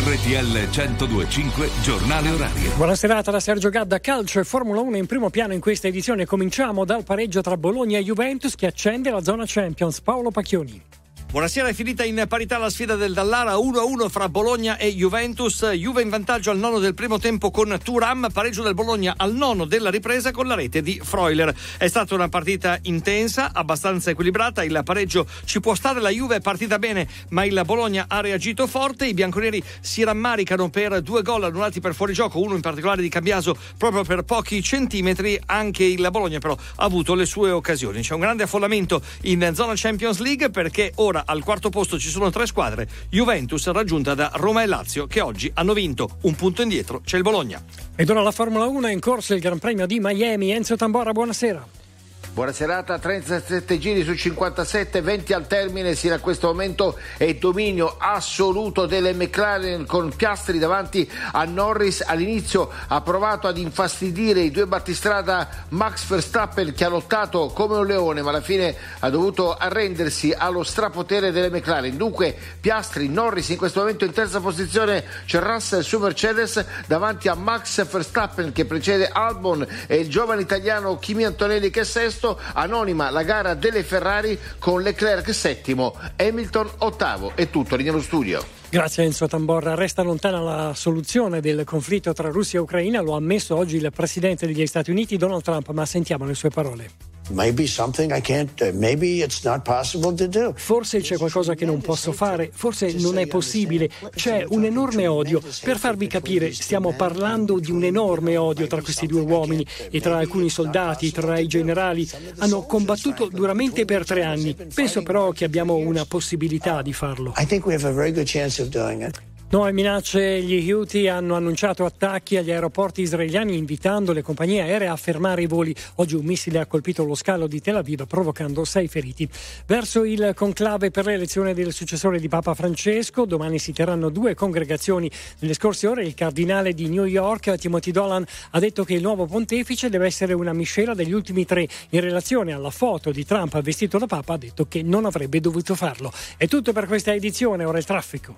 RTL 102.5 Giornale Orario. Buona serata da Sergio Gadda. Calcio e Formula 1 in primo piano in questa edizione. Cominciamo dal pareggio tra Bologna e Juventus che accende la zona Champions. Paolo Pacchioni. Buonasera, è finita in parità la sfida del Dallara 1-1 fra Bologna e Juventus. Juve in vantaggio al nono del primo tempo con Thuram, pareggio del Bologna al nono della ripresa con la rete di Freuler. È stata una partita intensa, abbastanza equilibrata, il pareggio ci può stare, la Juve è partita bene ma il Bologna ha reagito forte, i bianconeri si rammaricano per 2 gol annullati per fuorigioco, uno in particolare di Cambiaso proprio per pochi centimetri, anche il Bologna però ha avuto le sue occasioni. C'è un grande affollamento in zona Champions League perché ora al quarto posto ci sono 3 squadre, Juventus raggiunta da Roma e Lazio che oggi hanno vinto, un punto indietro c'è il Bologna. Ed ora la Formula 1 è in corso il Gran Premio di Miami. Enzo Tambora, buonasera. Buona serata, 37 giri su 57, 20 al termine, sino a questo momento è dominio assoluto delle McLaren con Piastri davanti a Norris. All'inizio ha provato ad infastidire i due battistrada Max Verstappen che ha lottato come un leone ma alla fine ha dovuto arrendersi allo strapotere delle McLaren. Dunque Piastri, Norris in questo momento in terza posizione, c'è Russell su Mercedes davanti a Max Verstappen che precede Albon e il giovane italiano Kimi Antonelli che è sesto. Anonima la gara delle Ferrari con Leclerc settimo, Hamilton ottavo. È tutto, linea allo studio. Grazie Enzo Tamborra. Resta lontana la soluzione del conflitto tra Russia e Ucraina, lo ha ammesso oggi il presidente degli Stati Uniti Donald Trump, ma sentiamo le sue parole. Maybe something I can't, maybe it's not possible to do. Forse c'è qualcosa che non posso fare, forse non è possibile, c'è un enorme odio. Per farvi capire, stiamo parlando di un enorme odio tra questi due uomini e tra alcuni soldati, tra i generali. Hanno combattuto duramente per 3 anni. Penso però che abbiamo una possibilità di farlo. I think we have a very good chance of doing it. Nuove minacce, gli Houthi hanno annunciato attacchi agli aeroporti israeliani invitando le compagnie aeree a fermare i voli. Oggi un missile ha colpito lo scalo di Tel Aviv provocando 6 feriti. Verso il conclave per l'elezione del successore di Papa Francesco, domani si terranno 2 congregazioni. Nelle scorse ore il cardinale di New York, Timothy Dolan, ha detto che il nuovo pontefice deve essere una miscela degli ultimi 3. In relazione alla foto di Trump vestito da Papa ha detto che non avrebbe dovuto farlo. È tutto per questa edizione, ora il traffico.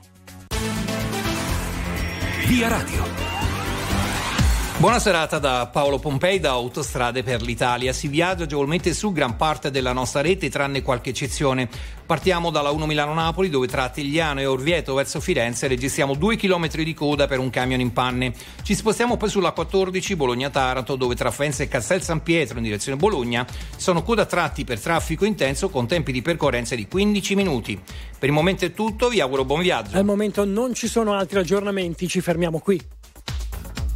Via Radio. Buona serata da Paolo Pompei da Autostrade per l'Italia. Si viaggia agevolmente su gran parte della nostra rete, tranne qualche eccezione. Partiamo dalla 1 Milano-Napoli, dove tra Tigliano e Orvieto verso Firenze registriamo 2 chilometri di coda per un camion in panne. Ci spostiamo poi sulla 14 Bologna-Taranto, dove tra Faenza e Castel San Pietro in direzione Bologna sono coda tratti per traffico intenso con tempi di percorrenza di 15 minuti. Per il momento è tutto, vi auguro buon viaggio. Al momento non ci sono altri aggiornamenti, ci fermiamo qui.